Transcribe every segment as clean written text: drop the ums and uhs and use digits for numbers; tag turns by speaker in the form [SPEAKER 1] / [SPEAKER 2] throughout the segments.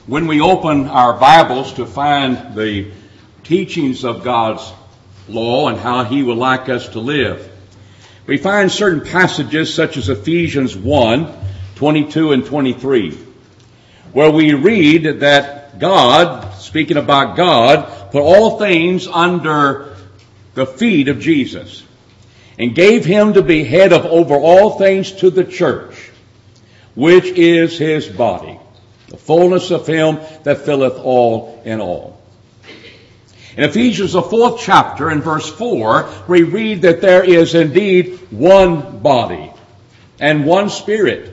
[SPEAKER 1] When we open our Bibles to find the teachings of God's law and how He would like us to live, we find certain passages such as Ephesians 1:22 and 23, where we read that God, speaking about God, put all things under the feet of Jesus and gave Him to be head of over all things to the church, which is His body, the fullness of Him that filleth all in all. In Ephesians, the 4th chapter, in verse 4, we read that there is indeed one body and one Spirit.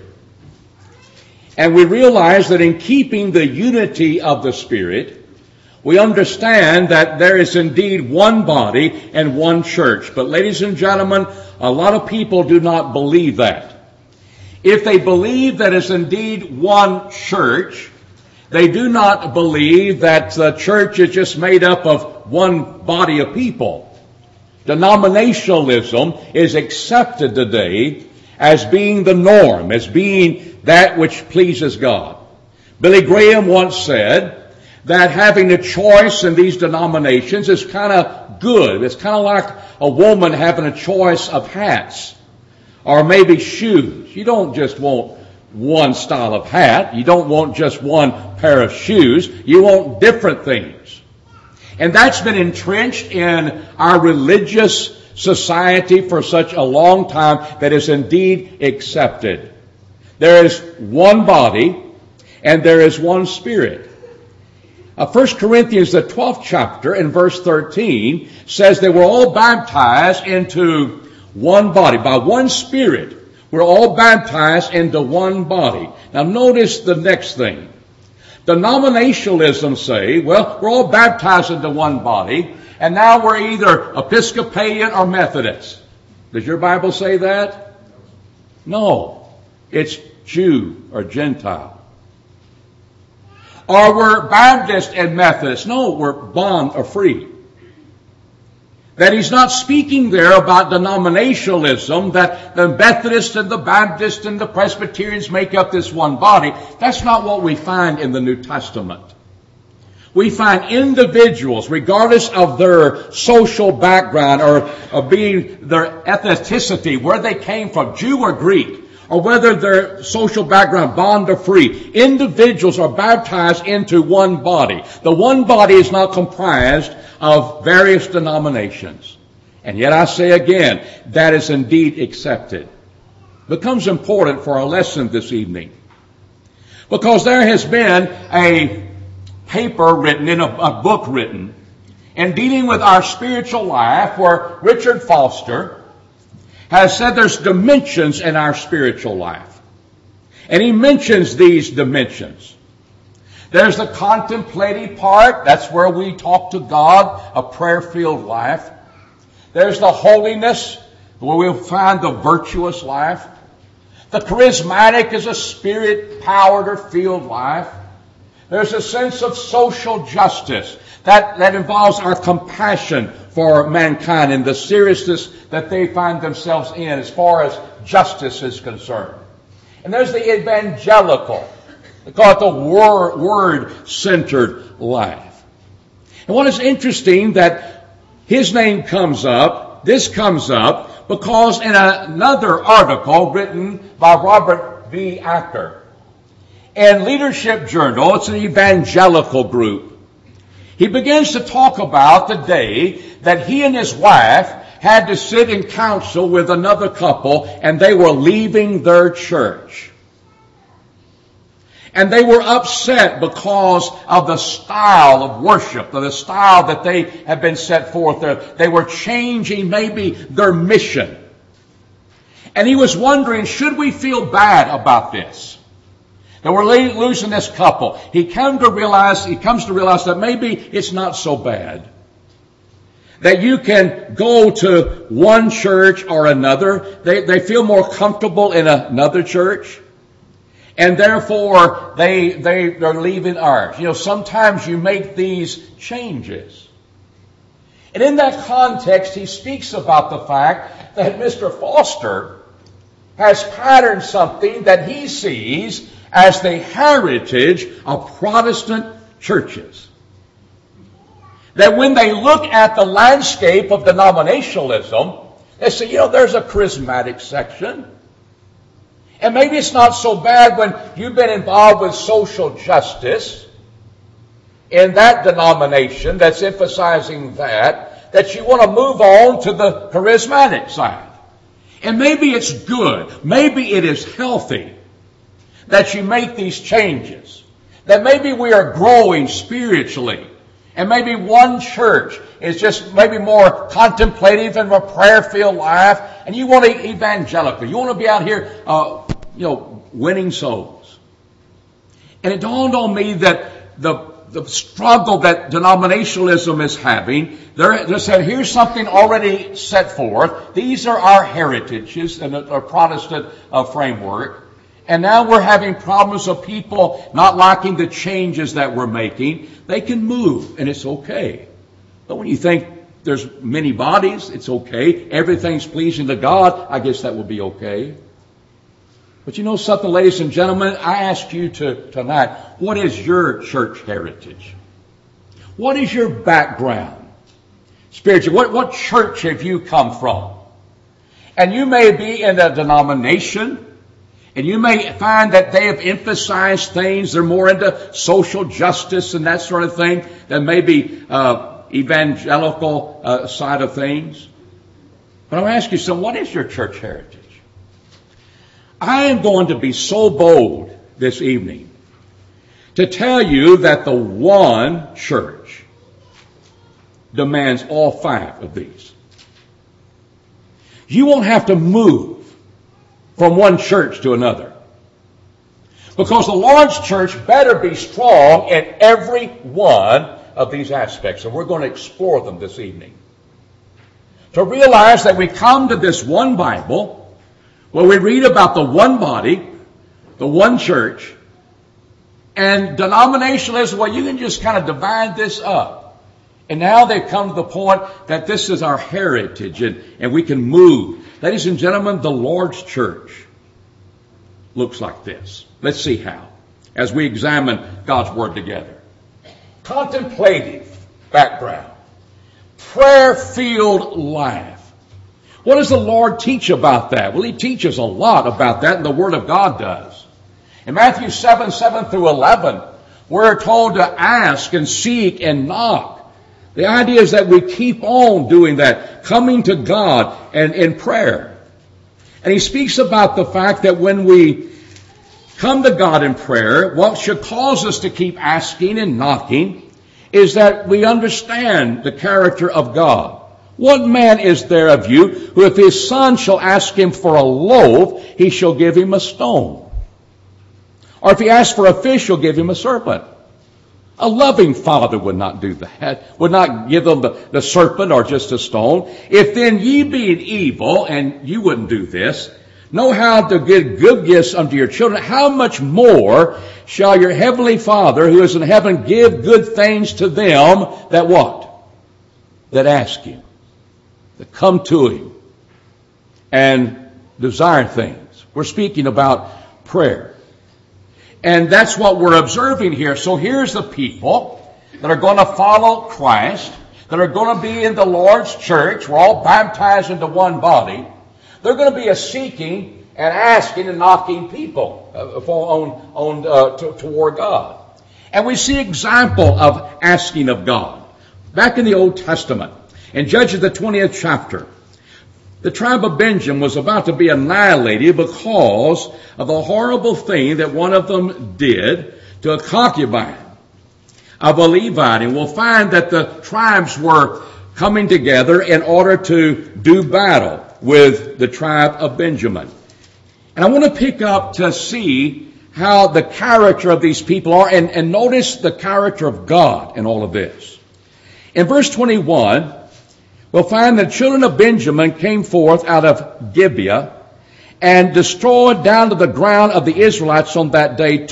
[SPEAKER 1] And we realize that in keeping the unity of the Spirit, we understand that there is indeed one body and one church. But ladies and gentlemen, a lot of people do not believe that. If they believe that it's indeed one church, they do not believe that the church is just made up of one body of people. Denominationalism is accepted today as being the norm, as being that which pleases God. Billy Graham once said that having a choice in these denominations is kind of good. It's kind of like a woman having a choice of hats or maybe shoes. You don't just want one style of hat. You don't want just one pair of shoes. You want different things. And that's been entrenched in our religious society for such a long time that is indeed accepted. There is one body and there is one Spirit. 1 Corinthians, the 12th chapter, in verse 13, says they were all baptized into one body. By one Spirit, we're all baptized into one body. Now notice the next thing. Denominationalism say, well, we're all baptized into one body, and now we're either Episcopalian or Methodist. Does your Bible say that? No. It's Jew or Gentile. Or we're Baptist and Methodist. No, we're bond or free. That he's not speaking there about denominationalism, that the Methodists and the Baptists and the Presbyterians make up this one body. That's not what we find in the New Testament. We find individuals, regardless of their social background or of being their ethnicity, where they came from, Jew or Greek, or whether their social background, bond or free, individuals are baptized into one body. The one body is not comprised of various denominations. And yet I say again, that is indeed accepted. It becomes important for our lesson this evening, because there has been a paper written, in a book written, in dealing with our spiritual life, where Richard Foster has said there's dimensions in our spiritual life. And he mentions these dimensions. There's the contemplative part. That's where we talk to God, a prayer-filled life. There's the holiness, where we'll find the virtuous life. The charismatic is a spirit-powered or filled life. There's a sense of social justice that involves our compassion for mankind and the seriousness that they find themselves in as far as justice is concerned. And there's the evangelical. They call it the word-centered life. And what is interesting that his name comes up, this comes up, because in another article written by Robert V. Acker, in Leadership Journal, it's an evangelical group, he begins to talk about the day that he and his wife had to sit in council with another couple, and they were leaving their church. And they were upset because of the style of worship, the style that they had been set forth there. They were changing maybe their mission. And he was wondering, should we feel bad about this? That we're losing this couple. He comes to realize that maybe it's not so bad. That you can go to one church or another. They feel more comfortable in another church. And therefore, they're leaving ours. You know, sometimes you make these changes. And in that context, he speaks about the fact that Mr. Foster has patterned something that he sees as the heritage of Protestant churches. That when they look at the landscape of denominationalism, they say, there's a charismatic section. And maybe it's not so bad when you've been involved with social justice in that denomination that's emphasizing that you want to move on to the charismatic side. And maybe it's good, maybe it is healthy that you make these changes. That maybe we are growing spiritually. And maybe one church is just maybe more contemplative and a prayer-filled life. And you want to evangelical. You want to be out here, winning souls. And it dawned on me that the struggle that denominationalism is having, they said, here's something already set forth. These are our heritages in a Protestant framework. And now we're having problems of people not liking the changes that we're making. They can move, and it's okay. But when you think there's many bodies, it's okay. Everything's pleasing to God, I guess that will be okay. But you know something, ladies and gentlemen? I ask you tonight, what is your church heritage? What is your background? Spiritually, what church have you come from? And you may be in a denomination, and you may find that they have emphasized things. They're more into social justice and that sort of thing than maybe evangelical side of things. But I'm asking you, so what is your church heritage? I am going to be so bold this evening to tell you that the one church demands all five of these. You won't have to move from one church to another. Because the Lord's church better be strong in every one of these aspects. And we're going to explore them this evening. To realize that we come to this one Bible where we read about the one body, the one church, and denominationalism, well, you can just kind of divide this up. And now they've come to the point that this is our heritage and we can move. Ladies and gentlemen, the Lord's church looks like this. Let's see how, as we examine God's Word together. Contemplative background. Prayer-filled life. What does the Lord teach about that? Well, He teaches a lot about that, and the Word of God does. In Matthew 7 through 11, we're told to ask and seek and knock. The idea is that we keep on doing that, coming to God and in prayer. And He speaks about the fact that when we come to God in prayer, what should cause us to keep asking and knocking is that we understand the character of God. What man is there of you who if his son shall ask him for a loaf, he shall give him a stone? Or if he asks for a fish, he'll give him a serpent. A loving father would not do that, would not give them the serpent or just a stone. If then ye being evil, and you wouldn't do this, know how to give good gifts unto your children, how much more shall your heavenly Father who is in heaven give good things to them that what? That ask Him. That come to Him and desire things. We're speaking about prayer. And that's what we're observing here. So here's the people that are going to follow Christ, that are going to be in the Lord's church. We're all baptized into one body. They're going to be a seeking and asking and knocking people toward God. And we see example of asking of God. Back in the Old Testament, in Judges the 20th chapter, the tribe of Benjamin was about to be annihilated because of the horrible thing that one of them did to a concubine of a Levite. And we'll find that the tribes were coming together in order to do battle with the tribe of Benjamin. And I want to pick up to see how the character of these people are, and notice the character of God in all of this. In verse 21, we'll find the children of Benjamin came forth out of Gibeah and destroyed down to the ground of the Israelites on that day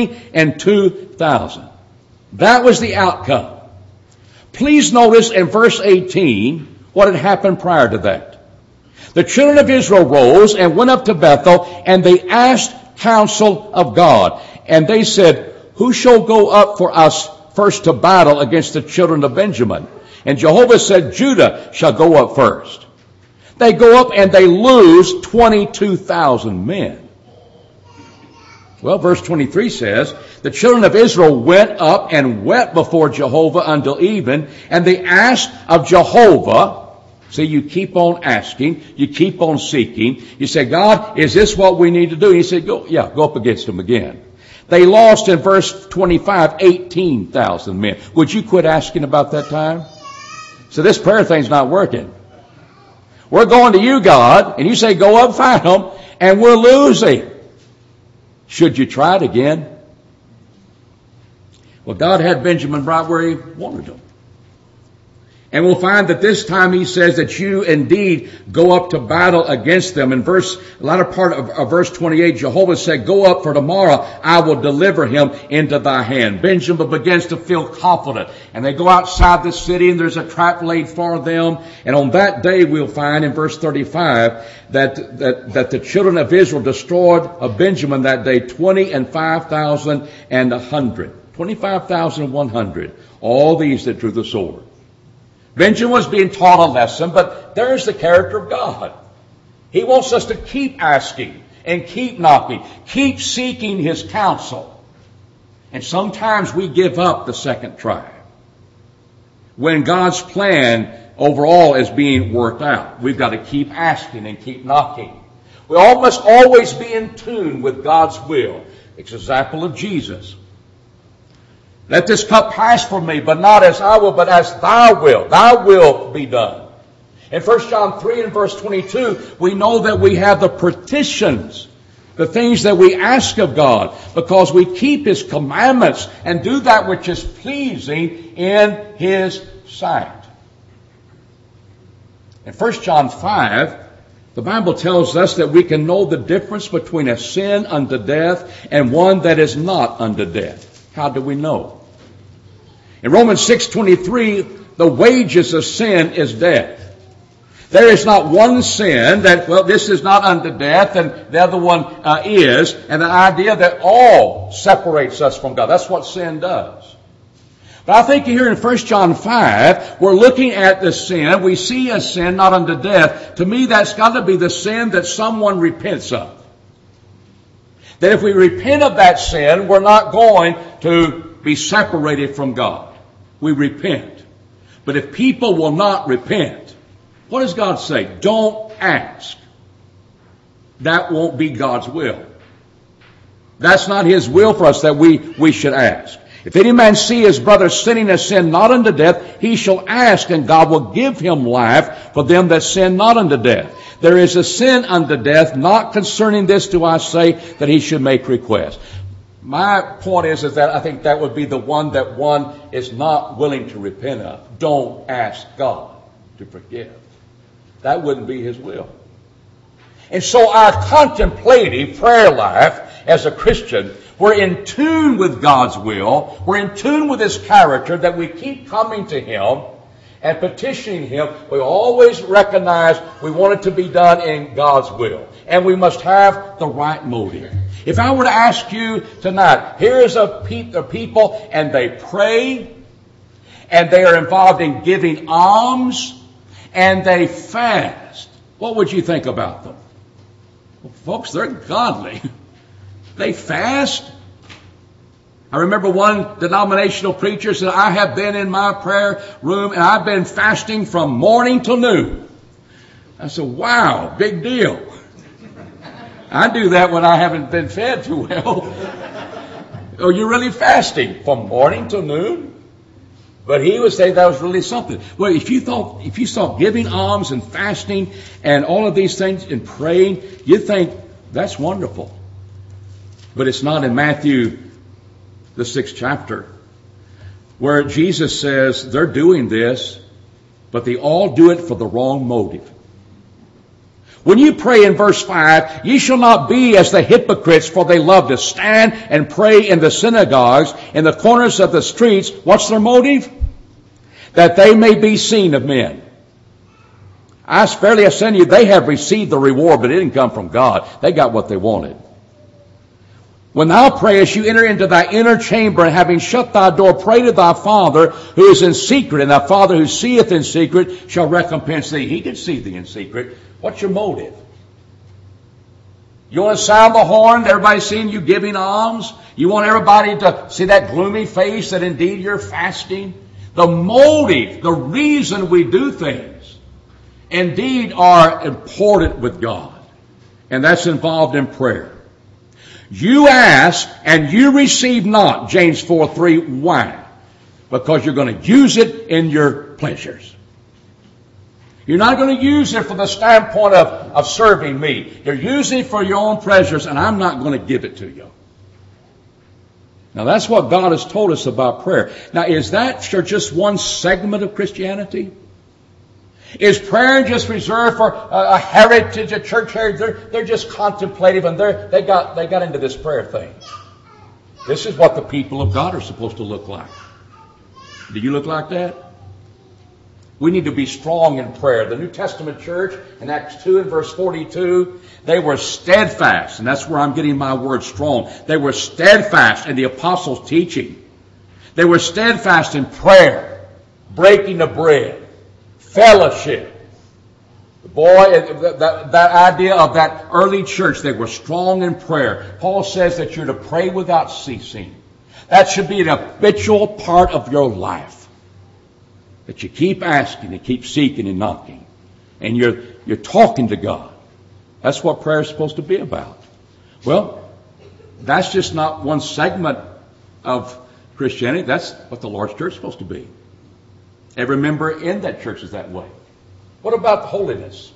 [SPEAKER 1] 22,000. That was the outcome. Please notice in verse 18 what had happened prior to that. The children of Israel rose and went up to Bethel, and they asked counsel of God. And they said, who shall go up for us first to battle against the children of Benjamin? And Jehovah said, Judah shall go up first. They go up and they lose 22,000 men. Well, verse 23 says, the children of Israel went up and wept before Jehovah until even, and they asked of Jehovah. See, you keep on asking, you keep on seeking. You say, God, is this what we need to do? And he said, go up against them again. They lost in verse 25, 18,000 men. Would you quit asking about that time? So this prayer thing's not working. We're going to you, God, and you say, go up, fight them, and we're losing. Should you try it again? Well, God had Benjamin right where he wanted him. And we'll find that this time he says that you indeed go up to battle against them. In the latter part of verse 28, Jehovah said, go up, for tomorrow I will deliver him into thy hand. Benjamin begins to feel confident. And they go outside the city and there's a trap laid for them. And on that day we'll find in verse 35 that the children of Israel destroyed of Benjamin that day 25,100. All these that drew the sword. Benjamin was being taught a lesson, but there's the character of God. He wants us to keep asking and keep knocking, keep seeking his counsel. And sometimes we give up the second try when God's plan overall is being worked out. We've got to keep asking and keep knocking. We all must always be in tune with God's will. It's an example of Jesus. Let this cup pass from me, but not as I will, but as thy will. Thy will be done. In 1 John 3 and verse 22, we know that we have the petitions, the things that we ask of God, because we keep his commandments and do that which is pleasing in his sight. In 1 John 5, the Bible tells us that we can know the difference between a sin unto death and one that is not unto death. How do we know? In Romans 6:23, the wages of sin is death. There is not one sin that, well, this is not unto death and the other one is. And the idea that all separates us from God. That's what sin does. But I think here in 1 John 5, we're looking at the sin. We see a sin not unto death. To me, that's got to be the sin that someone repents of. That if we repent of that sin, we're not going to be separated from God. We repent. But if people will not repent, what does God say? Don't ask. That won't be God's will. That's not his will for us that we should ask. If any man see his brother sinning a sin not unto death, he shall ask, and God will give him life for them that sin not unto death. There is a sin unto death, not concerning this do I say that he should make request. My point is that I think that would be the one that one is not willing to repent of. Don't ask God to forgive. That wouldn't be his will. And so our contemplative prayer life as a Christian, we're in tune with God's will. We're in tune with his character, that we keep coming to him and petitioning him. We always recognize we want it to be done in God's will. And we must have the right motive. If I were to ask you tonight, here's a people and they pray and they are involved in giving alms and they fast, what would you think about them? Well, folks, they're godly. They fast. I remember one denominational preacher said, I have been in my prayer room and I've been fasting from morning till noon. I said, wow, big deal. I do that when I haven't been fed too well. Oh, you're really fasting from morning till noon? But he would say that was really something. Well, if you saw giving alms and fasting and all of these things and praying, you'd think that's wonderful. But it's not in Matthew, the 6th chapter, where Jesus says they're doing this, but they all do it for the wrong motive. When you pray in verse 5, ye shall not be as the hypocrites, for they love to stand and pray in the synagogues, in the corners of the streets. What's their motive? That they may be seen of men. I verily say to you, they have received the reward, but it didn't come from God. They got what they wanted. When thou prayest, you enter into thy inner chamber, and having shut thy door, pray to thy Father who is in secret, and thy Father who seeth in secret shall recompense thee. He can see thee in secret. What's your motive? You want to sound the horn, everybody seeing you giving alms? You want everybody to see that gloomy face that indeed you're fasting? The motive, the reason we do things, indeed are important with God. And that's involved in prayer. You ask and you receive not, James 4:3. Why? Because you're going to use it in your pleasures. You're not going to use it from the standpoint of serving me. You're using it for your own pleasures, and I'm not going to give it to you. Now that's what God has told us about prayer. Now is that just one segment of Christianity? Is prayer just reserved for a heritage, a church heritage? They're just contemplative, and they got into this prayer thing. This is what the people of God are supposed to look like. Do you look like that? We need to be strong in prayer. The New Testament church in Acts 2 and verse 42, they were steadfast, and that's where I'm getting my word strong. They were steadfast in the apostles' teaching. They were steadfast in prayer, breaking the bread, fellowship. That idea of that early church, they were strong in prayer. Paul says that you're to pray without ceasing. That should be an habitual part of your life. That you keep asking and keep seeking and knocking. And you're talking to God. That's what prayer is supposed to be about. Well, that's just not one segment of Christianity. That's what the Lord's church is supposed to be. Every member in that church is that way. What about holiness?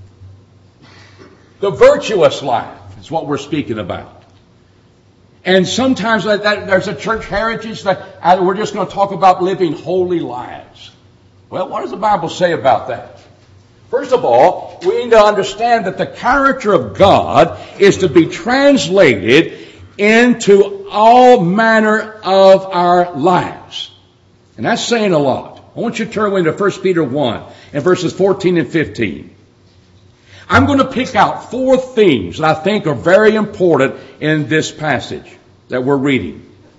[SPEAKER 1] The virtuous life is what we're speaking about. And sometimes there's a church heritage that we're just going to talk about living holy lives. Well, what does the Bible say about that? First of all, we need to understand that the character of God is to be translated into all manner of our lives. And that's saying a lot. I want you to turn into 1 Peter 1 and verses 14 and 15. I'm going to pick out 4 things that I think are very important in this passage that we're reading.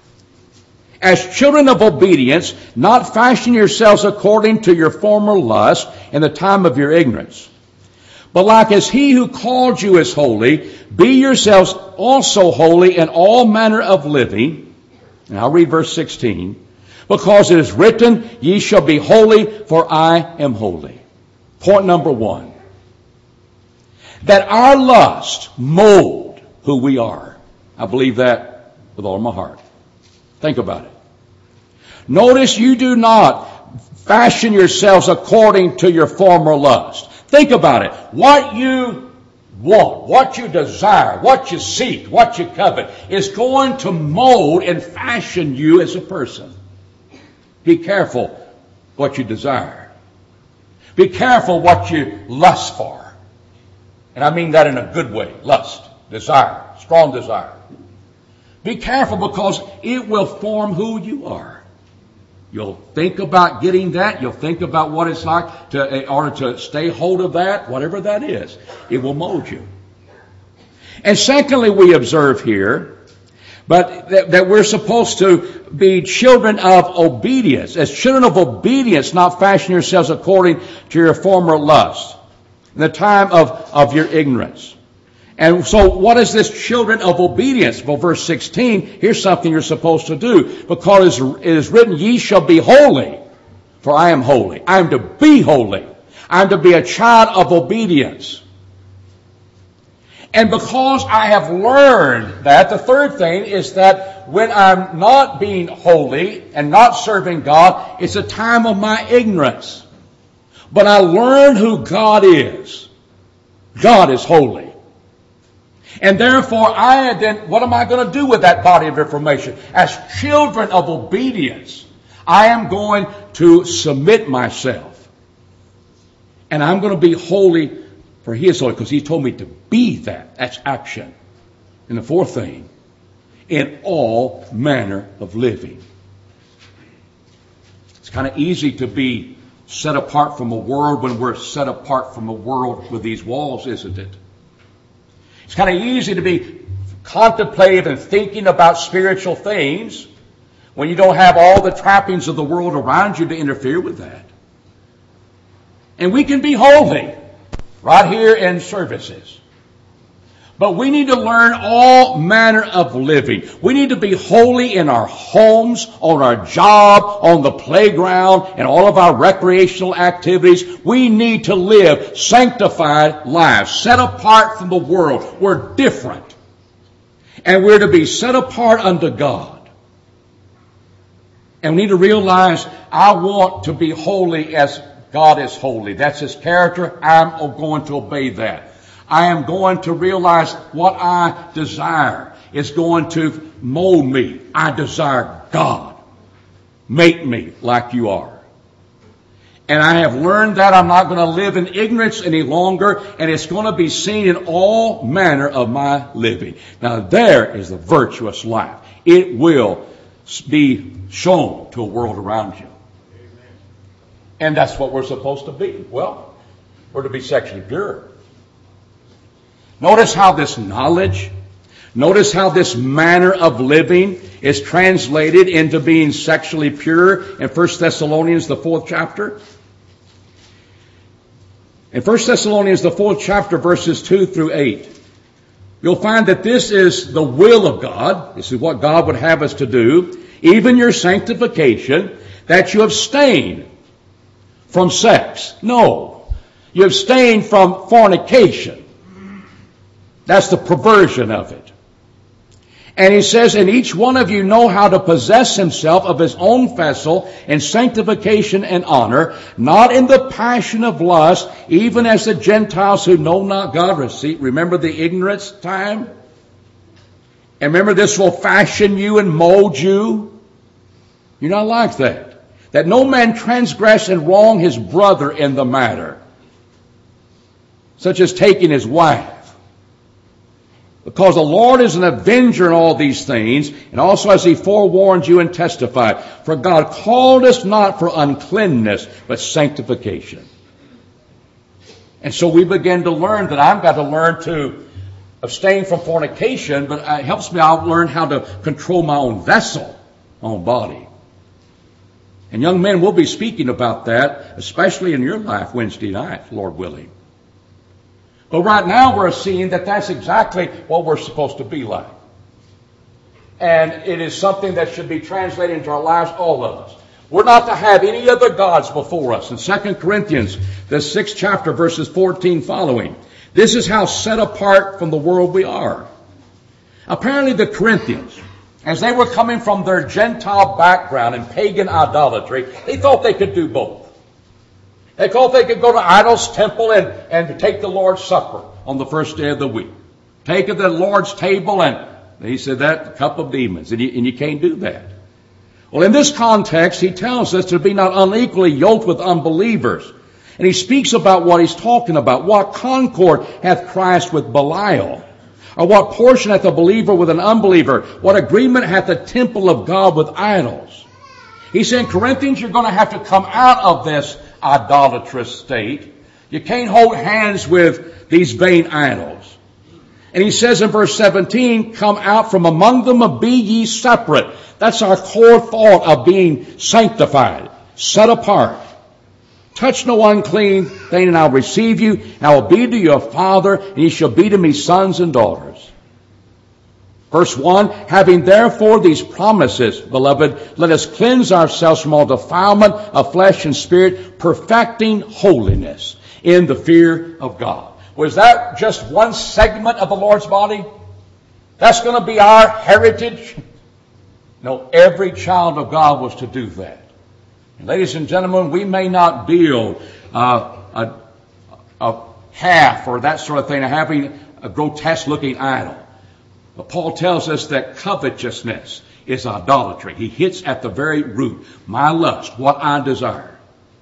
[SPEAKER 1] As children of obedience, not fashioning yourselves according to your former lust in the time of your ignorance. But like as he who called you is holy, be yourselves also holy in all manner of living. And I'll read verse 16. Because it is written, ye shall be holy, for I am holy. Point number 1. That our lust mold who we are. I believe that with all my heart. Think about it. Notice you do not fashion yourselves according to your former lust. Think about it. What you want, what you desire, what you seek, what you covet is going to mold and fashion you as a person. Be careful what you desire. Be careful what you lust for. And I mean that in a good way. Lust, desire, strong desire. Be careful because it will form who you are. You'll think about getting that. You'll think about what it's like in order to stay hold of that, whatever that is. It will mold you. And secondly, we observe here, but that we're supposed to be children of obedience. As children of obedience, not fashion yourselves according to your former lust, in the time of your ignorance. And so what is this children of obedience? Well, verse 16, here's something you're supposed to do. Because it is written, ye shall be holy, for I am holy. I am to be holy. I am to be a child of obedience. And because I have learned that, the third thing is that when I'm not being holy and not serving God, it's a time of my ignorance. But I learn who God is. God is holy. And therefore, what am I going to do with that body of information? As children of obedience, I am going to submit myself. And I'm going to be holy for He is holy, because He told me to be that. That's action. And the fourth thing, in all manner of living. It's kind of easy to be set apart from a world when we're set apart from a world with these walls, isn't it? It's kind of easy to be contemplative and thinking about spiritual things, when you don't have all the trappings of the world around you to interfere with that. And we can be holy right here in services. But we need to learn all manner of living. We need to be holy in our homes, on our job, on the playground, and all of our recreational activities. We need to live sanctified lives, set apart from the world. We're different. And we're to be set apart unto God. And we need to realize, I want to be holy as God is holy. That's His character. I'm going to obey that. I am going to realize what I desire is going to mold me. I desire God. Make me like you are. And I have learned that I'm not going to live in ignorance any longer, and it's going to be seen in all manner of my living. Now there is the virtuous life. It will be shown to a world around you. And that's what we're supposed to be. Well, we're to be sexually pure. Notice how this knowledge, notice how this manner of living is translated into being sexually pure in 1 Thessalonians, the 4th chapter. In 1 Thessalonians, the 4th chapter, verses 2 through 8, you'll find that this is the will of God. This is what God would have us to do. Even your sanctification, that you abstain from sex. No, you abstain from fornication. That's the perversion of it. And he says, and each one of you know how to possess himself of his own vessel in sanctification and honor, not in the passion of lust, even as the Gentiles who know not God receive. Remember the ignorance time? And remember, this will fashion you and mold you. You're not like that. That no man transgress and wrong his brother in the matter, such as taking his wife. Because the Lord is an avenger in all these things, and also as He forewarned you and testified. For God called us not for uncleanness, but sanctification. And so we begin to learn that I've got to learn to abstain from fornication, but it helps me out learn how to control my own vessel, my own body. And young men, we'll be speaking about that, especially in your life Wednesday night, Lord willing. But right now we're seeing that that's exactly what we're supposed to be like. And it is something that should be translated into our lives, all of us. We're not to have any other gods before us. In 2 Corinthians, the 6th chapter, verses 14 following, this is how set apart from the world we are. Apparently the Corinthians, as they were coming from their Gentile background and pagan idolatry, they thought they could do both. They thought they could go to idol's temple and take the Lord's Supper on the first day of the week. Take the Lord's table, and he said that a cup of demons, and you can't do that. Well, in this context, he tells us to be not unequally yoked with unbelievers. And he speaks about what he's talking about. What concord hath Christ with Belial? Or what portion hath a believer with an unbeliever? What agreement hath the temple of God with idols? He's saying, Corinthians, you're going to have to come out of this idolatrous state. You can't hold hands with these vain idols. And he says in verse 17, come out from among them and be ye separate. That's our core thought of being sanctified, set apart. Touch no unclean thing, and I'll receive you, and I will be to your father, and ye shall be to me sons and daughters. Verse 1, having therefore these promises, beloved, let us cleanse ourselves from all defilement of flesh and spirit, perfecting holiness in the fear of God. Was that just one segment of the Lord's body? That's going to be our heritage? No, every child of God was to do that. And ladies and gentlemen, we may not build a calf or that sort of thing, having a grotesque-looking idol. But Paul tells us that covetousness is idolatry. He hits at the very root. My lust, what I desire.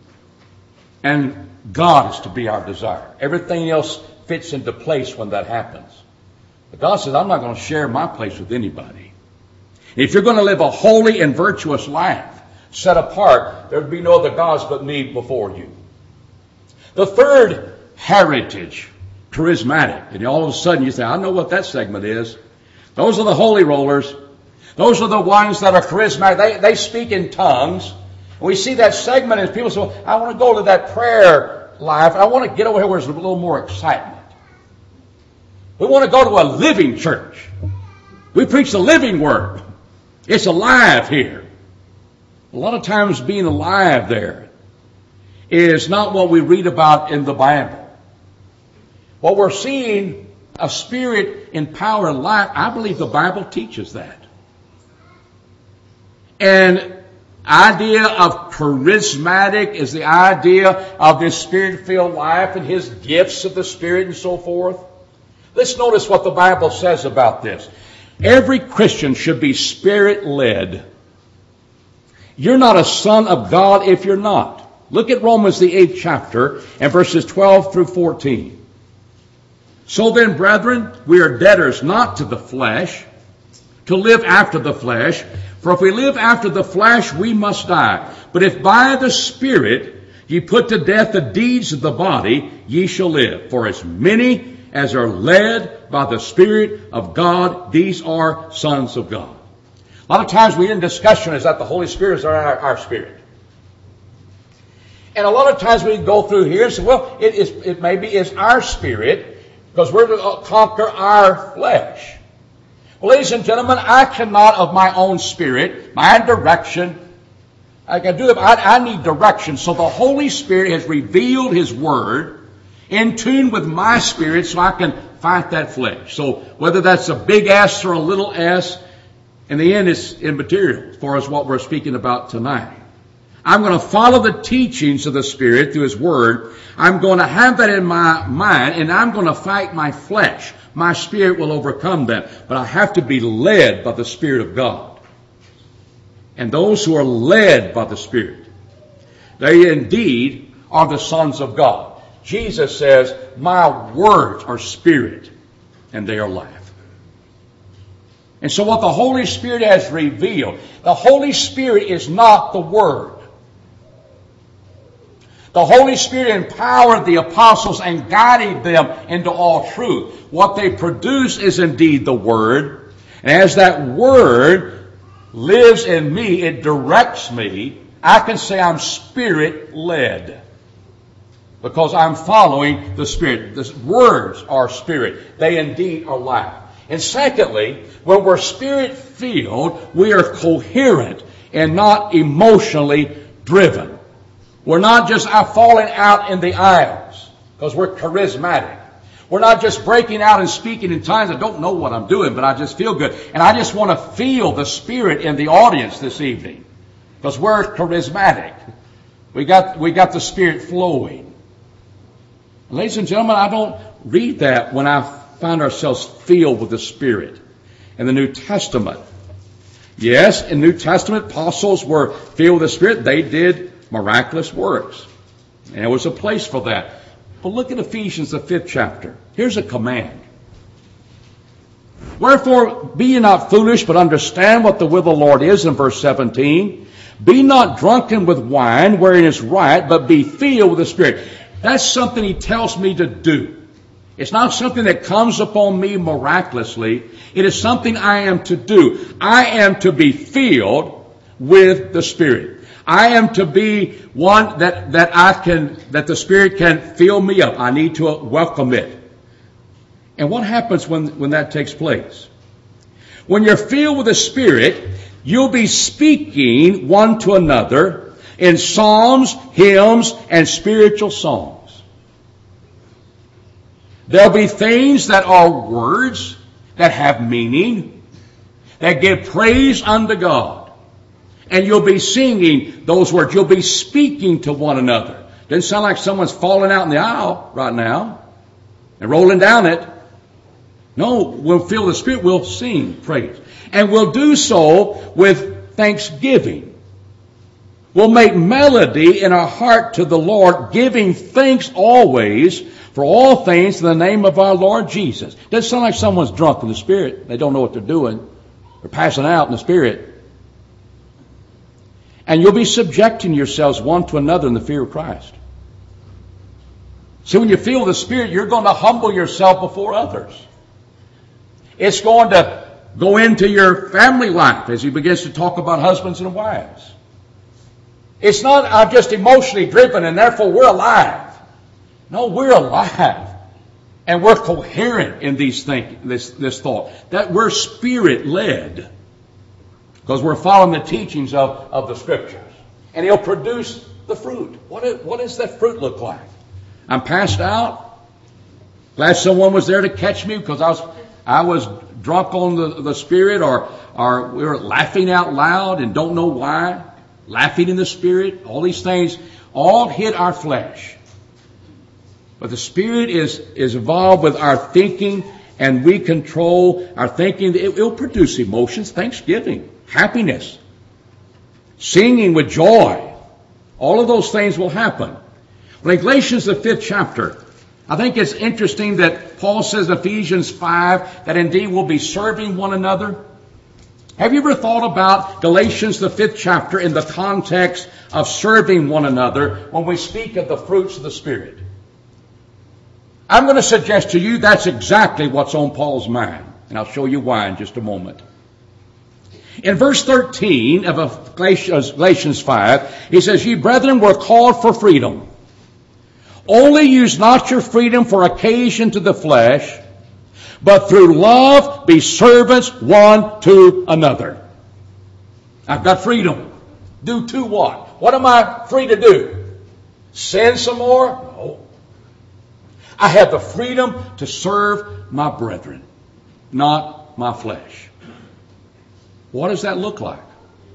[SPEAKER 1] And God is to be our desire. Everything else fits into place when that happens. But God says, I'm not going to share my place with anybody. If you're going to live a holy and virtuous life, set apart, there would be no other gods but me before you. The third heritage, charismatic. And all of a sudden you say, I know what that segment is. Those are the holy rollers. Those are the ones that are charismatic. They speak in tongues. We see that segment as people say, well, I want to go to that prayer life. I want to get over here where there's a little more excitement. We want to go to a living church. We preach the living word. It's alive here. A lot of times being alive there is not what we read about in the Bible. What we're seeing, a spirit in power and life, I believe the Bible teaches that. And idea of charismatic is the idea of this spirit-filled life and his gifts of the Spirit and so forth. Let's notice what the Bible says about this. Every Christian should be Spirit-led. You're not a son of God if you're not. Look at Romans the 8th chapter and verses 12 through 14. So then, brethren, we are debtors not to the flesh, to live after the flesh. For if we live after the flesh, we must die. But if by the Spirit ye put to death the deeds of the body, ye shall live. For as many as are led by the Spirit of God, these are sons of God. A lot of times we in discussion is that the Holy Spirit is our spirit. And a lot of times we go through here and say, well, it maybe is our spirit because we're to conquer our flesh. Well, ladies and gentlemen, I cannot of my own spirit, my direction, I can do it. I need direction. So the Holy Spirit has revealed His Word in tune with my spirit so I can fight that flesh. So whether that's a big S or a little s, in the end it's immaterial as far as what we're speaking about tonight. I'm going to follow the teachings of the Spirit through His Word. I'm going to have that in my mind, and I'm going to fight my flesh. My spirit will overcome that. But I have to be led by the Spirit of God. And those who are led by the Spirit, they indeed are the sons of God. Jesus says, my words are spirit, and they are life. And so what the Holy Spirit has revealed, the Holy Spirit is not the Word. The Holy Spirit empowered the apostles and guided them into all truth. What they produce is indeed the Word. And as that Word lives in me, it directs me. I can say I'm Spirit-led because I'm following the Spirit. The words are Spirit. They indeed are life. And secondly, when we're Spirit-filled, we are coherent and not emotionally driven. We're not just falling out in the aisles because we're charismatic. We're not just breaking out and speaking in tongues. I don't know what I'm doing, but I just feel good. And I just want to feel the Spirit in the audience this evening because we're charismatic. We got the Spirit flowing. Ladies and gentlemen, I don't read that when I find ourselves filled with the Spirit in the New Testament. Yes, in the New Testament, apostles were filled with the Spirit. They did miraculous works. And there was a place for that. But look at Ephesians, the 5th chapter. Here's a command. Wherefore, be ye not foolish, but understand what the will of the Lord is, in verse 17. Be not drunken with wine, wherein is right, but be filled with the Spirit. That's something He tells me to do. It's not something that comes upon me miraculously. It is something I am to do. I am to be filled with the Spirit. I am to be one that the Spirit can fill me up. I need to welcome it. And what happens when that takes place? When you're filled with the Spirit, you'll be speaking one to another in psalms, hymns, and spiritual songs. There'll be things that are words that have meaning, that give praise unto God. And you'll be singing those words. You'll be speaking to one another. Doesn't sound like someone's falling out in the aisle right now and rolling down it. No, we'll feel the Spirit. We'll sing praise. And we'll do so with thanksgiving. We'll make melody in our heart to the Lord, giving thanks always for all things in the name of our Lord Jesus. Doesn't sound like someone's drunk in the Spirit. They don't know what they're doing. They're passing out in the Spirit. And you'll be subjecting yourselves one to another in the fear of Christ. See, when you feel the Spirit, you're going to humble yourself before others. It's going to go into your family life as he begins to talk about husbands and wives. It's not, I'm just emotionally driven and therefore we're alive. No, we're alive. And we're coherent in these this thought. That we're spirit-led. Because we're following the teachings of the Scriptures. And he'll produce the fruit. What does that fruit look like? I'm passed out. Glad someone was there to catch me because I was drunk on the Spirit, or we were laughing out loud and don't know why. Laughing in the Spirit. All these things all hit our flesh. But the Spirit is involved with our thinking, and we control our thinking. It will produce emotions, thanksgiving, happiness, singing with joy. All of those things will happen. Well, in Galatians, the 5th chapter, I think it's interesting that Paul says in Ephesians 5 that indeed we'll be serving one another. Have you ever thought about Galatians, the 5th chapter, in the context of serving one another when we speak of the fruits of the Spirit? I'm going to suggest to you that's exactly what's on Paul's mind. And I'll show you why in just a moment. In verse 13 of Galatians 5, he says, "Ye brethren were called for freedom. Only use not your freedom for occasion to the flesh, but through love be servants one to another." I've got freedom. Do to what? What am I free to do? Sin some more? No. I have the freedom to serve my brethren, not my flesh. What does that look like?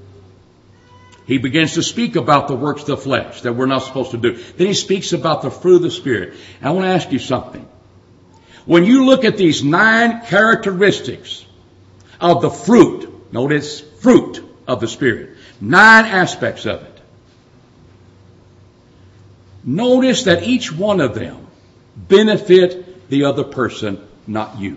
[SPEAKER 1] He begins to speak about the works of the flesh that we're not supposed to do. Then he speaks about the fruit of the Spirit. And I want to ask you something. When you look at these 9 characteristics of the fruit, notice fruit of the Spirit, 9 aspects of it. Notice that each one of them benefit the other person, not you.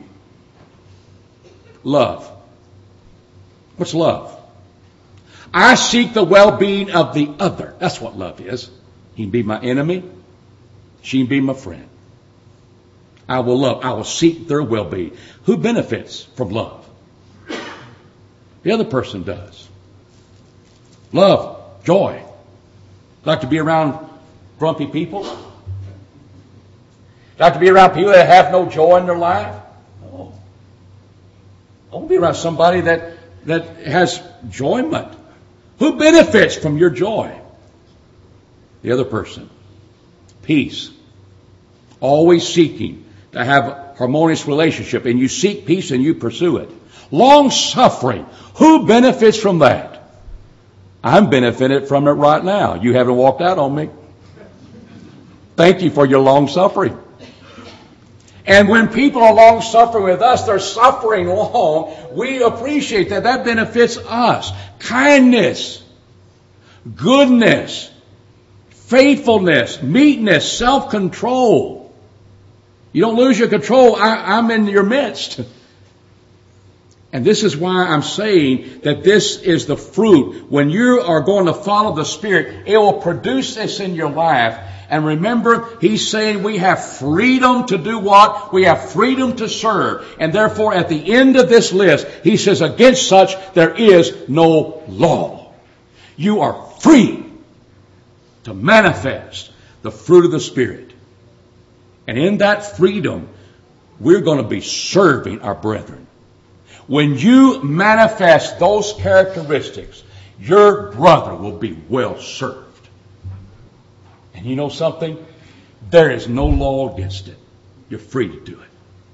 [SPEAKER 1] Love. What's love? I seek the well-being of the other. That's what love is. He can be my enemy. She can be my friend. I will love. I will seek their well-being. Who benefits from love? The other person does. Love, joy. Like to be around grumpy people? Like to be around people that have no joy in their life? No. I want to be around somebody that has enjoyment. Who benefits from your joy? The other person. Peace. Always seeking to have a harmonious relationship. And you seek peace and you pursue it. Long suffering. Who benefits from that? I'm benefiting from it right now. You haven't walked out on me. Thank you for your long suffering. And when people are long suffering with us, they're suffering long. We appreciate that. That benefits us. Kindness, goodness, faithfulness, meekness, self-control. You don't lose your control. I'm in your midst. And this is why I'm saying that this is the fruit. When you are going to follow the Spirit, it will produce this in your life. And remember, he's saying we have freedom to do what? We have freedom to serve. And therefore, at the end of this list, he says, against such there is no law. You are free to manifest the fruit of the Spirit. And in that freedom, we're going to be serving our brethren. When you manifest those characteristics, your brother will be well served. And you know something? There is no law against it. You're free to do it.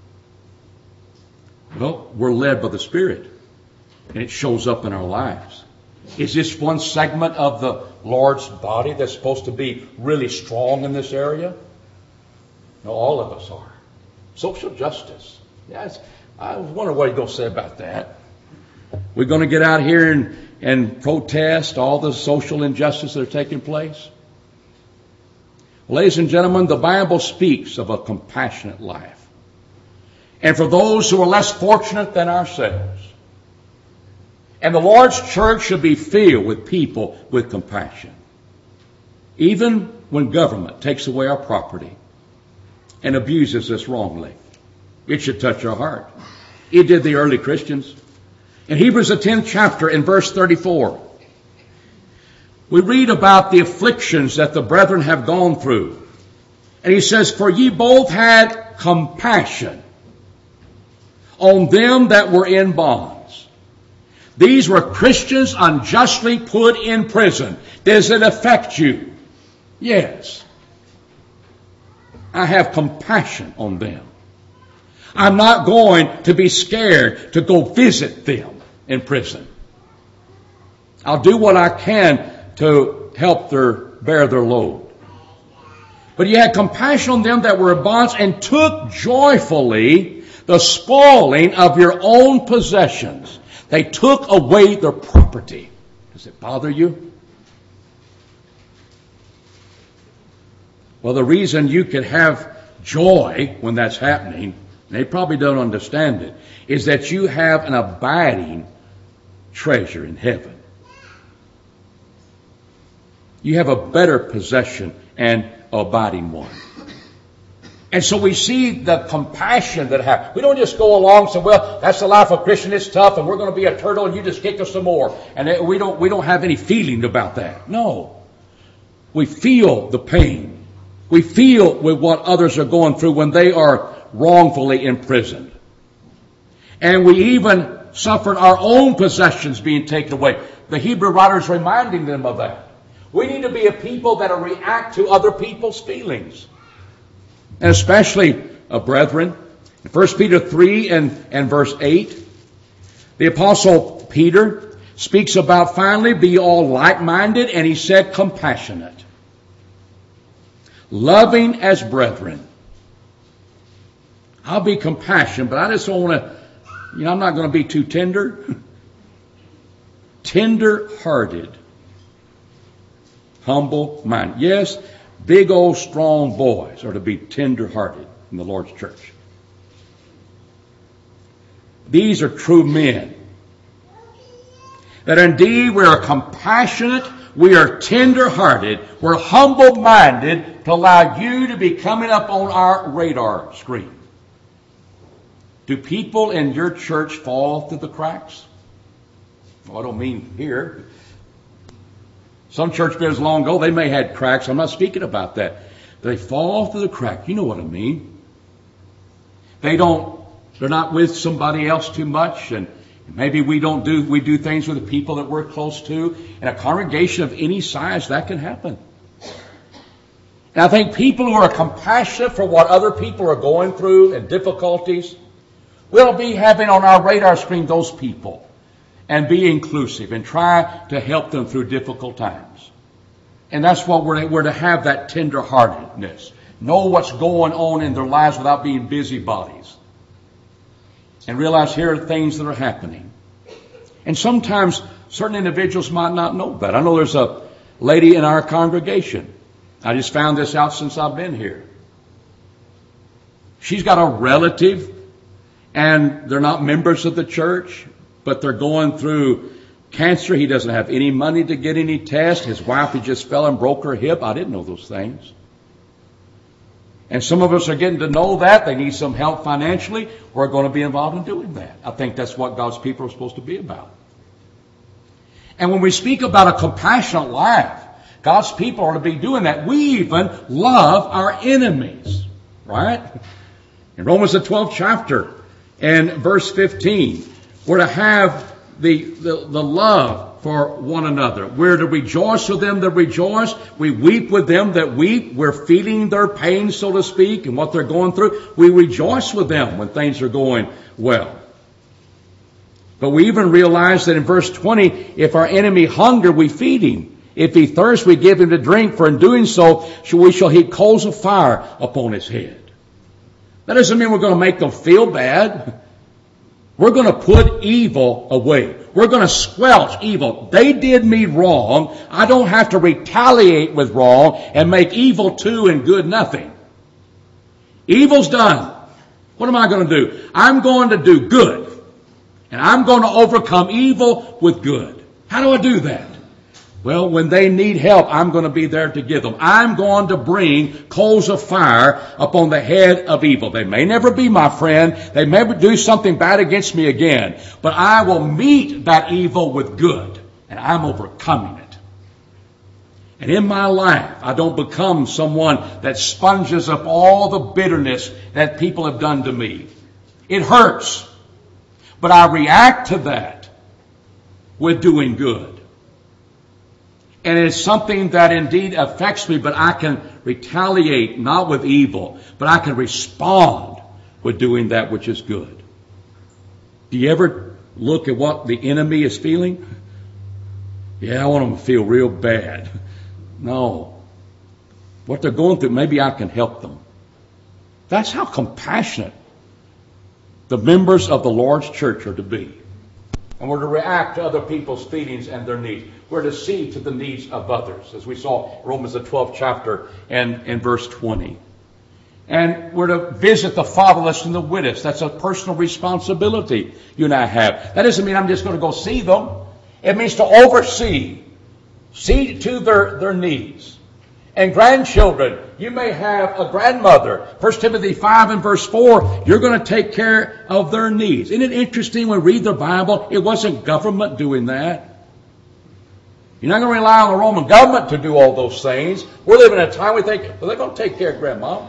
[SPEAKER 1] Well, we're led by the Spirit. And it shows up in our lives. Is this one segment of the Lord's body that's supposed to be really strong in this area? No, all of us are. Social justice. Yes, I was wondering what he's going to say about that. We're going to get out here and protest all the social injustices that are taking place. Ladies and gentlemen, the Bible speaks of a compassionate life. And for those who are less fortunate than ourselves. And the Lord's church should be filled with people with compassion. Even when government takes away our property and abuses us wrongly, it should touch our heart. It did the early Christians. In Hebrews the 10th chapter in verse 34, we read about the afflictions that the brethren have gone through. And he says, for ye both had compassion on them that were in bonds. These were Christians unjustly put in prison. Does it affect you? Yes. I have compassion on them. I'm not going to be scared to go visit them in prison. I'll do what I can to help bear their load. But he had compassion on them that were in bonds and took joyfully the spoiling of your own possessions. They took away their property. Does it bother you? Well, the reason you can have joy when that's happening, and they probably don't understand it, is that you have an abiding treasure in heaven. You have a better possession and abiding one. And so we see the compassion that happens. We don't just go along and say, well, that's the life of a Christian, it's tough, and we're going to be a turtle and you just kick us some more. And we don't have any feeling about that. No. We feel the pain. We feel with what others are going through when they are wrongfully imprisoned. And we even suffered our own possessions being taken away. The Hebrew writer is reminding them of that. We need to be a people that react to other people's feelings. And especially, brethren, in 1 Peter 3 and verse 8, the Apostle Peter speaks about, finally, be all like-minded, and he said compassionate, loving as brethren. I'll be compassionate, but I just don't want to, I'm not going to be too tender. Tender-hearted. Humble minded. Yes, big old strong boys are to be tender-hearted in the Lord's church. These are true men. That indeed we are compassionate, we are tender-hearted, we're humble-minded to allow you to be coming up on our radar screen. Do people in your church fall through the cracks? Well, I don't mean here. Some church members long ago, they may have had cracks. I'm not speaking about that. They fall through the crack. You know what I mean. They're not with somebody else too much, and maybe we do things with the people that we're close to. In a congregation of any size, that can happen. And I think people who are compassionate for what other people are going through and difficulties, we'll be having on our radar screen those people. And be inclusive and try to help them through difficult times. And that's what we're to have, that tender-heartedness. Know what's going on in their lives without being busybodies. And realize here are things that are happening. And sometimes certain individuals might not know that. I know there's a lady in our congregation. I just found this out since I've been here. She's got a relative, and they're not members of the church, but they're going through cancer. He doesn't have any money to get any tests. His wife, he just fell and broke her hip. I didn't know those things. And some of us are getting to know that. They need some help financially. We're going to be involved in doing that. I think that's what God's people are supposed to be about. And when we speak about a compassionate life, God's people are to be doing that. We even love our enemies. Right? In Romans the 12th chapter and verse 15, we're to have the love for one another. We're to rejoice with them that rejoice. We weep with them that weep. We're feeling their pain, so to speak, and what they're going through. We rejoice with them when things are going well. But we even realize that in verse 20, if our enemy hunger, we feed him. If he thirst, we give him to drink, for in doing so, we shall heap coals of fire upon his head. That doesn't mean we're going to make them feel bad. We're going to put evil away. We're going to squelch evil. They did me wrong. I don't have to retaliate with wrong and make evil two and good nothing. Evil's done. What am I going to do? I'm going to do good. And I'm going to overcome evil with good. How do I do that? Well, when they need help, I'm going to be there to give them. I'm going to bring coals of fire upon the head of evil. They may never be my friend. They may do something bad against me again. But I will meet that evil with good. And I'm overcoming it. And in my life, I don't become someone that sponges up all the bitterness that people have done to me. It hurts. But I react to that with doing good. And it's something that indeed affects me, but I can retaliate not with evil, but I can respond with doing that which is good. Do you ever look at what the enemy is feeling? Yeah, I want them to feel real bad. No. What they're going through, maybe I can help them. That's how compassionate the members of the Lord's church are to be. And we're to react to other people's feelings and their needs. We're to see to the needs of others, as we saw in Romans the 12th chapter and verse 20. And we're to visit the fatherless and the widows. That's a personal responsibility you and I have. That doesn't mean I'm just going to go see them. It means to oversee. See to their needs. And grandchildren, you may have a grandmother. 1 Timothy 5 and verse 4, you're going to take care of their needs. Isn't it interesting when we read the Bible, it wasn't government doing that. You're not going to rely on the Roman government to do all those things. We're living in a time we think, well, they're going to take care of grandma.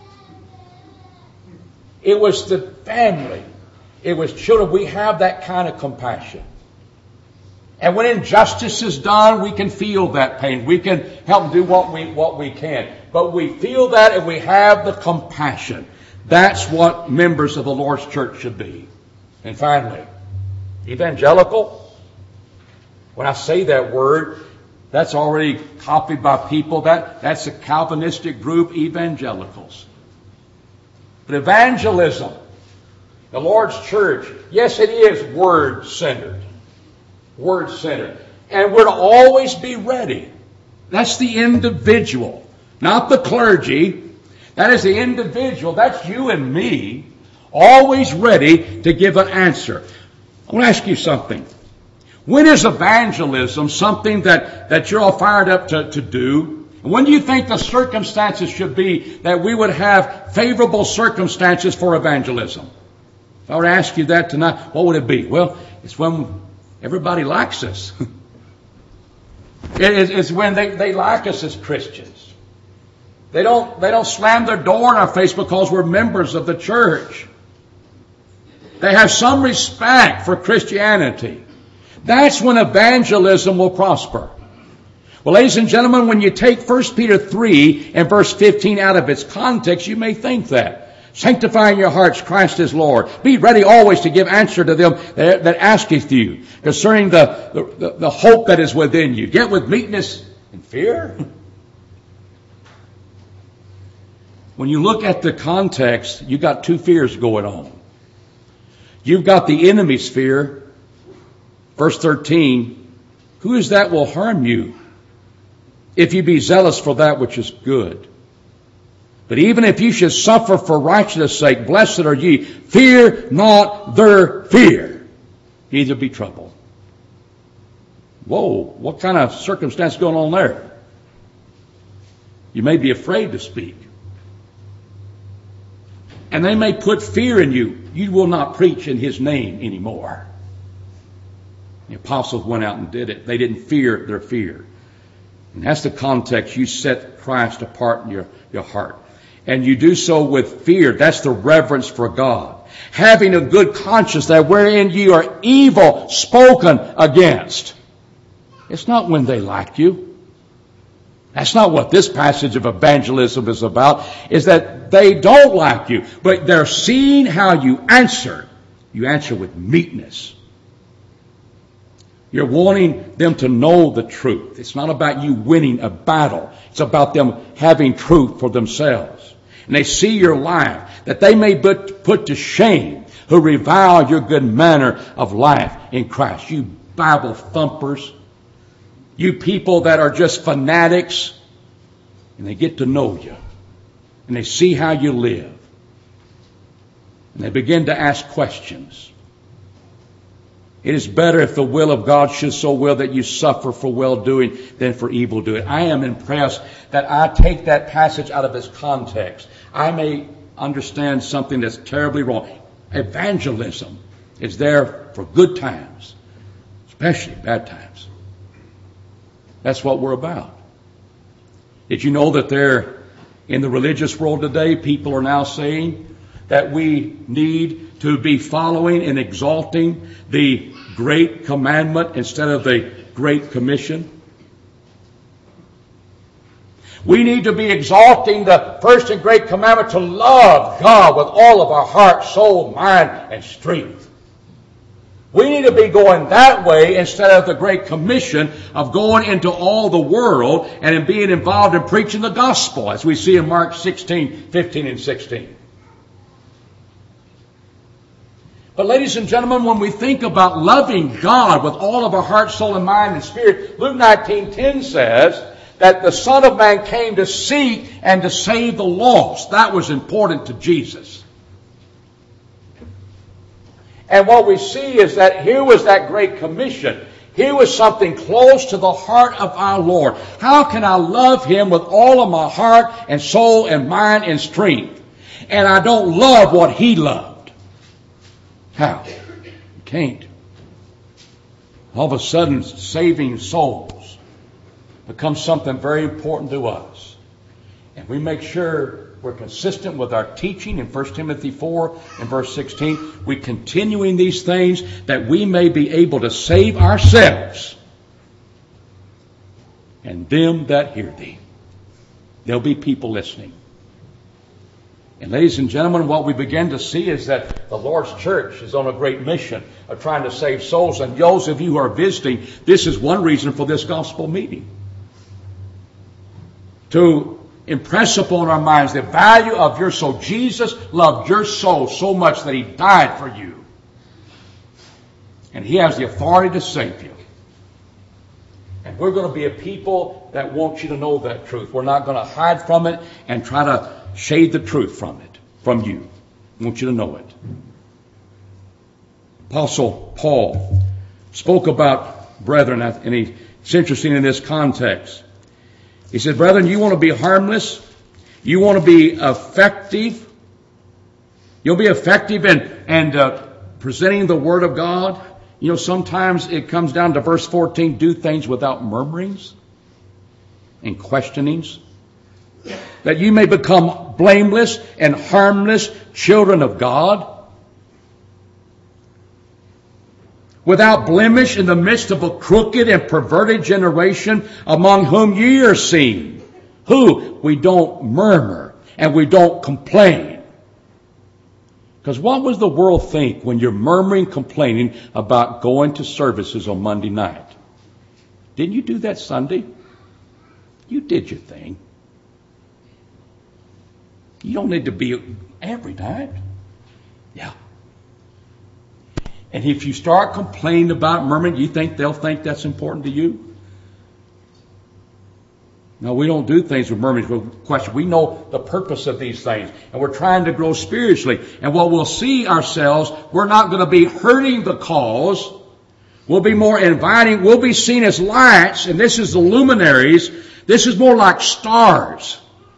[SPEAKER 1] It was the family. It was children. We have that kind of compassion. And when injustice is done, we can feel that pain. We can help do what we can. But we feel that and we have the compassion. That's what members of the Lord's church should be. And finally, evangelical. When I say that word, that's already copied by people. That's a Calvinistic group, evangelicals. But evangelism, the Lord's church, yes, it is word-centered. Word-centered. And we're to always be ready. That's the individual, not the clergy. That is the individual. That's you and me, always ready to give an answer. I want to ask you something. When is evangelism something that you're all fired up to do? And when do you think the circumstances should be that we would have favorable circumstances for evangelism? If I were to ask you that tonight, what would it be? Well, it's when everybody likes us. It's when they like us as Christians. They don't slam their door in our face because we're members of the church. They have some respect for Christianity. That's when evangelism will prosper. Well, ladies and gentlemen, when you take 1 Peter 3 and verse 15 out of its context, you may think that. Sanctifying your hearts, Christ is Lord. Be ready always to give answer to them that asketh you concerning the hope that is within you. Yet with meekness and fear. When you look at the context, you've got two fears going on. You've got the enemy's fear. Verse 13, who is that will harm you if you be zealous for that which is good? But even if you should suffer for righteousness' sake, blessed are ye. Fear not their fear, neither be troubled. Whoa, what kind of circumstance going on there? You may be afraid to speak. And they may put fear in you. You will not preach in his name anymore. The apostles went out and did it. They didn't fear their fear. And that's the context. You set Christ apart in your heart. And you do so with fear. That's the reverence for God. Having a good conscience that wherein you are evil spoken against. It's not when they like you. That's not what this passage of evangelism is about. Is that they don't like you. But they're seeing how you answer. You answer with meekness. You're wanting them to know the truth. It's not about you winning a battle. It's about them having truth for themselves. And they see your life, that they may put to shame who revile your good manner of life in Christ. You Bible thumpers. You people that are just fanatics. And they get to know you. And they see how you live. And they begin to ask questions. It is better if the will of God should so will that you suffer for well-doing than for evil-doing. I am impressed that I take that passage out of its context. I may understand something that's terribly wrong. Evangelism is there for good times, especially bad times. That's what we're about. Did you know that there, in the religious world today, people are now saying that we need to be following and exalting the Great Commandment instead of the Great Commission? We need to be exalting the first and great commandment to love God with all of our heart, soul, mind, and strength. We need to be going that way instead of the Great Commission of going into all the world and in being involved in preaching the gospel, as we see in Mark 16, 15, and 16. But ladies and gentlemen, when we think about loving God with all of our heart, soul, and mind and spirit, Luke 19:10 says that the Son of Man came to seek and to save the lost. That was important to Jesus. And what we see is that here was that Great Commission. Here was something close to the heart of our Lord. How can I love Him with all of my heart and soul and mind and strength, and I don't love what He loved? How? You can't. All of a sudden, saving souls becomes something very important to us. And we make sure we're consistent with our teaching in 1 Timothy 4 and verse 16. We continuing these things that we may be able to save ourselves and them that hear thee. There'll be people listening. And ladies and gentlemen, what we begin to see is that the Lord's church is on a great mission of trying to save souls. And those of you who are visiting, this is one reason for this gospel meeting. To impress upon our minds the value of your soul. Jesus loved your soul so much that He died for you. And He has the authority to save you. And we're going to be a people that want you to know that truth. We're not going to hide from it and try to shade the truth from it, from you. I want you to know it. Apostle Paul spoke about brethren, and it's interesting in this context. He said, brethren, you want to be harmless? You want to be effective? You'll be effective in presenting the Word of God? You know, sometimes it comes down to verse 14, do things without murmurings and questionings, that you may become blameless and harmless children of God, without blemish in the midst of a crooked and perverted generation, among whom ye are seen. Who? We don't murmur and we don't complain. Because what does the world think when you're murmuring, complaining about going to services on Monday night? Didn't you do that Sunday? You did your thing. You don't need to be every night. Yeah. And if you start complaining about murmuring, you think they'll think that's important to you? No, we don't do things with murmurings, with questions. We know the purpose of these things, and we're trying to grow spiritually. And what we'll see ourselves, we're not going to be hurting the cause. We'll be more inviting. We'll be seen as lights, and this is the luminaries. This is more like stars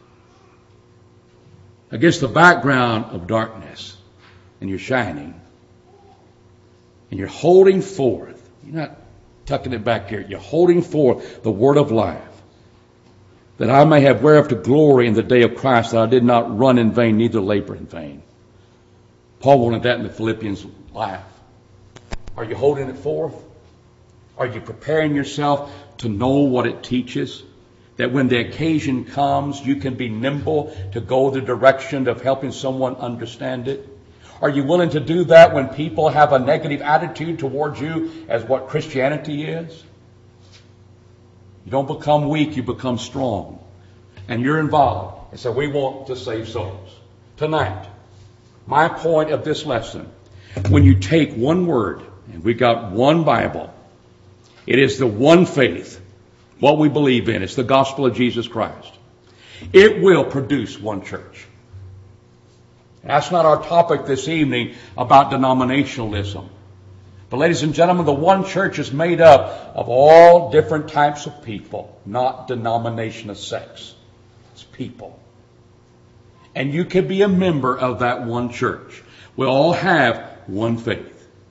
[SPEAKER 1] against the background of darkness. And you're shining. And you're holding forth. You're not tucking it back here. You're holding forth the word of life. That I may have whereof to glory in the day of Christ, that I did not run in vain, neither labor in vain. Paul wanted that in the Philippians life. Are you holding it forth? Are you preparing yourself to know what it teaches? That when the occasion comes, you can be nimble to go the direction of helping someone understand it? Are you willing to do that when people have a negative attitude towards you as what Christianity is? You don't become weak, you become strong. And you're involved. And so we want to save souls. Tonight, my point of this lesson, when you take one word, and we got one Bible, it is the one faith, what we believe in. It's the gospel of Jesus Christ. It will produce one church. That's not our topic this evening about denominationalism. But ladies and gentlemen, the one church is made up of all different types of people, not denomination of sects. It's people. And you can be a member of that one church. We all have one faith.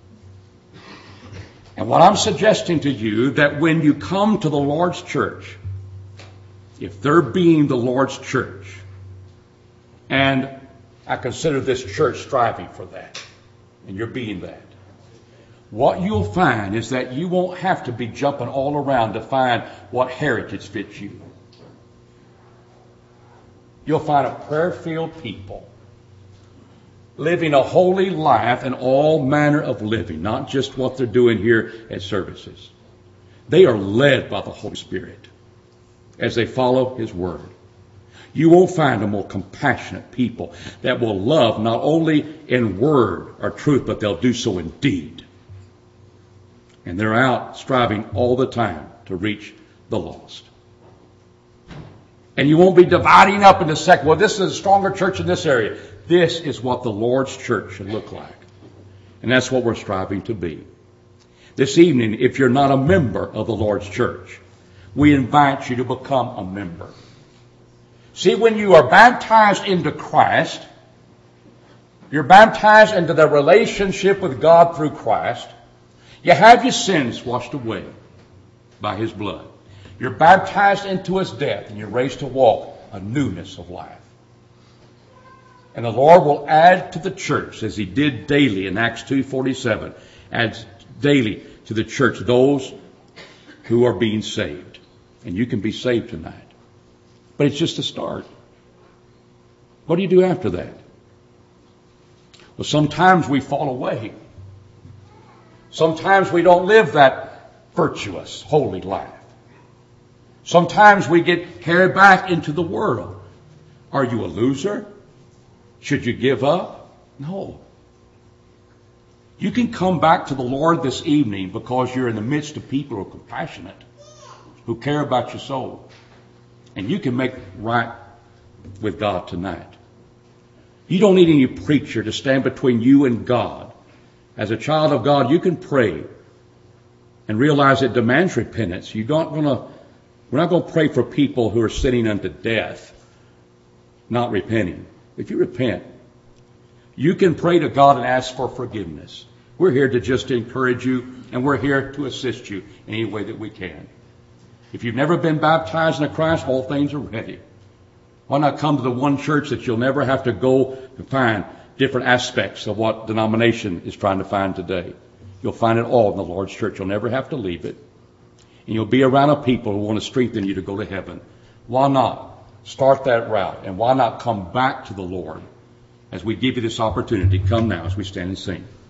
[SPEAKER 1] And what I'm suggesting to you, that when you come to the Lord's church, if they're being the Lord's church, and I consider this church striving for that, and you're being that, what you'll find is that you won't have to be jumping all around to find what heritage fits you. You'll find a prayer-filled people living a holy life in all manner of living, not just what they're doing here at services. They are led by the Holy Spirit as they follow His Word. You won't find a more compassionate people that will love not only in word or truth, but they'll do so in deed. And they're out striving all the time to reach the lost. And you won't be dividing up into sects. Well, this is a stronger church in this area. This is what the Lord's church should look like. And that's what we're striving to be. This evening, if you're not a member of the Lord's church, we invite you to become a member. See, when you are baptized into Christ, you're baptized into the relationship with God through Christ. You have your sins washed away by His blood. You're baptized into His death, and you're raised to walk a newness of life. And the Lord will add to the church, as He did daily in Acts 2:47, adds daily to the church those who are being saved. And you can be saved tonight. But it's just a start. What do you do after that? Well, sometimes we fall away. Sometimes we don't live that virtuous, holy life. Sometimes we get carried back into the world. Are you a loser? Should you give up? No. You can come back to the Lord this evening because you're in the midst of people who are compassionate, who care about your soul. And you can make right with God tonight. You don't need any preacher to stand between you and God. As a child of God, you can pray and realize it demands repentance. We're not going to pray for people who are sinning unto death, not repenting. If you repent, you can pray to God and ask for forgiveness. We're here to just encourage you, and we're here to assist you in any way that we can. If you've never been baptized into Christ, all things are ready. Why not come to the one church that you'll never have to go and find different aspects of what denomination is trying to find today? You'll find it all in the Lord's church. You'll never have to leave it. And you'll be around a people who want to strengthen you to go to heaven. Why not start that route? And why not come back to the Lord as we give you this opportunity? Come now as we stand and sing.